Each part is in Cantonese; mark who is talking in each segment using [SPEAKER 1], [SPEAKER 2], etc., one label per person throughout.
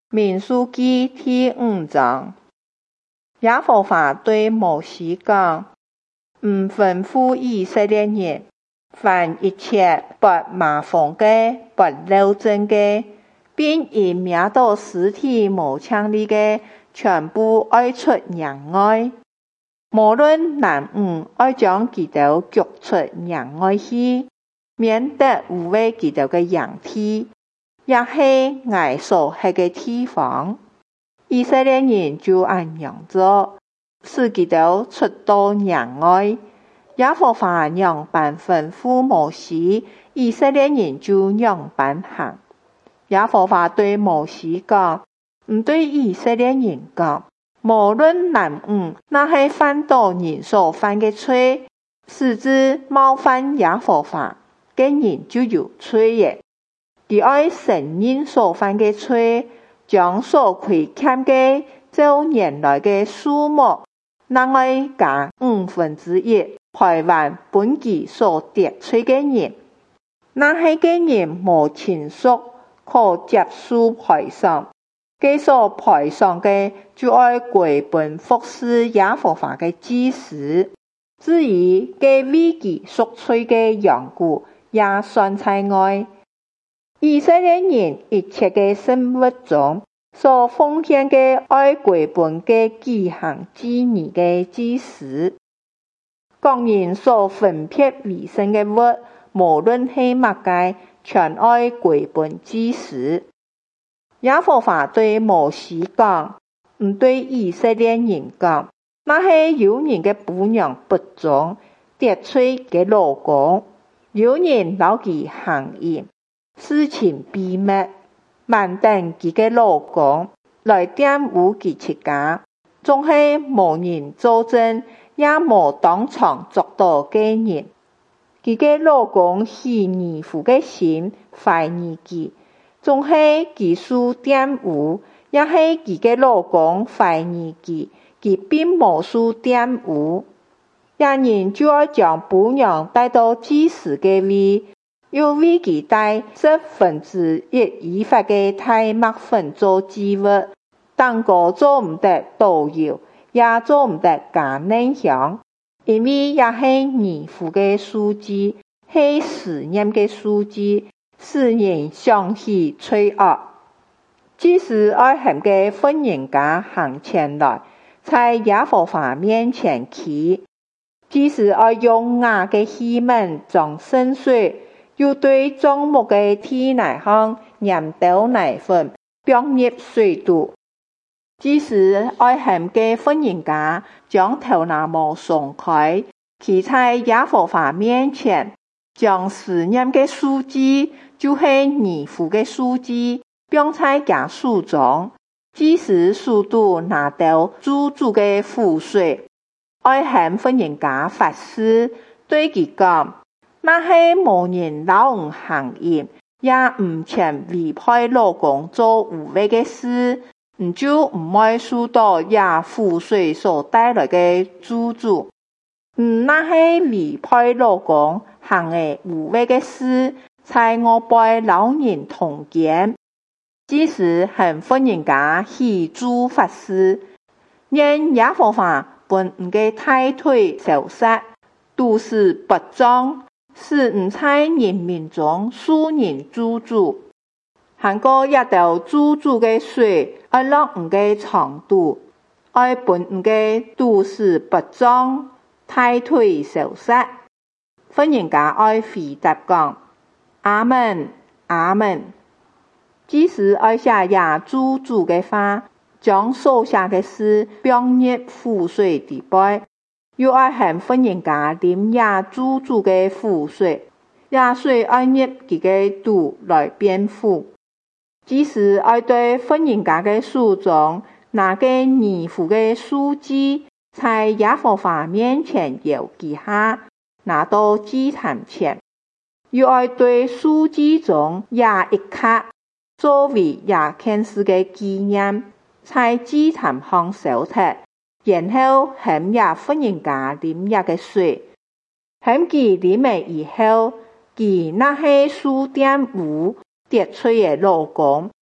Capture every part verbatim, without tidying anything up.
[SPEAKER 1] 民數記第五章，耶和華對摩西講：唔吩咐以色列人，凡一切不麻風的、不漏證的，並以命到屍體無槍利的，全部愛出營外。無論男女，愛將他們逐出營外去，免得污穢他們的營地，也是我所去的地方。以色列人就按樣做，使他們出到營外。耶和華樣般吩咐摩西，以色列人就樣般行。耶和華對摩西講，唔對以色列人講，無論男女，那是犯到人所犯的罪，使之冒犯耶和華，嘅人就有罪嘅。佢愛承認所犯的罪，將所虧欠的照原來的數目，另外加五分之一賠還本其所得罪的人。那些嘅人無親屬可接受賠償，佢所賠償的就愛歸本服事耶和華的祭司。至於佢為其贖罪的緣故，也算在外。以色列人一切的生物中，所奉獻的愛歸本嘅舉行祭儀的祭司。各人所分別為聖的物，無論是乜嘅，全愛歸本祭司。耶和華對摩西講，唔對以色列人講，那些有人的婦娘不忠，得罪嘅老公，有人留其行淫，事情秘密，慢等佢嘅老公來玷污其妻家，總係無人作證，也無當場作到嘅人。佢嘅老公起兒婦嘅心，懷疑佢，總係佢受玷污，也係佢嘅老公懷疑佢，佢並無受玷污。人人就要將婦娘帶到祭司嘅位，又為佢帶十分之一以法嘅大麥粉做祭物，蛋糕做唔得倒油，也做唔得加嫩香，因為也是兒婦嘅贖祭，係思念嘅贖祭，使人想起罪惡。祭司愛行嘅婚人家行前來，在耶和華面前起。祭司愛用瓦嘅器皿裝聖水，又對帳幕嘅體內項染倒奶粉，並入水肚。祭司愛行嘅婚人家將頭那帽鬆開，企在耶和華面前，將思念嘅贖祭，就是兒婦嘅贖祭，並在家手中。祭司手肚拿到豬豬嘅婦水，愛向婚人家發誓，對佢講，那是無人老唔行淫，也唔前違背老公做污穢嘅事，唔就唔愛受到也婦水所帶來嘅咒詛。唔那是違背老公行嘅污穢嘅事，在我輩老人同見。祭司向婚人家起誓發誓，願耶和華本唔嘅大腿受殺，都是不忠，使唔在人民中受人咒詛。行過一道咒詛嘅水，愛落唔嘅腸肚，愛本唔嘅都是不忠，大腿受殺。婚人家愛回答講：阿門，阿門。祭司愛寫也咒詛嘅話，將所寫嘅事並入婦水底背，又愛向婚人家啉也咒詛嘅婦水，也水愛入佢嘅肚來變腐。祭司愛對婚人家嘅手中拿個兒婦嘅贖祭，在耶和華面前搖幾下，拿到祭壇前，又愛對贖祭中也一刻，作為也看是個紀念，在祭壇旁燒出，然後向也婚人家啉也嘅水，向佢啉了以後，佢那些受玷污得罪嘅老公，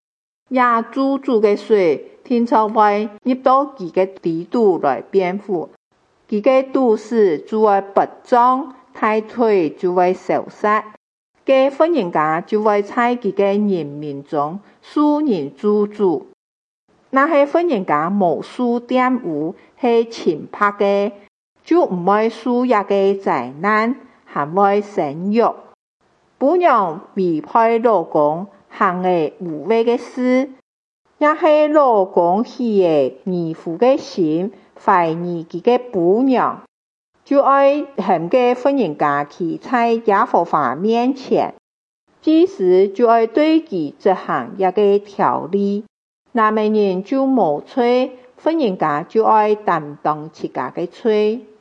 [SPEAKER 1] 也煮煮嘅水天才會入到佢嘅底肚來變腐，佢嘅肚時就會白脹，大腿就會消失，嘅婦人家就會在佢嘅人民中受人咒詛。那些婦人家無受玷污係清白嘅，就唔會受一個災難，還會生育。婦人違背老公行嘅污穢嘅事，也係老公喜嘅兒婦嘅心懷疑佢嘅婦娘，就愛向嘅婦人家企在耶和華面前，即時就愛對佢執行一個條例，那麼人就無罪，婦人家就愛擔當自家嘅罪。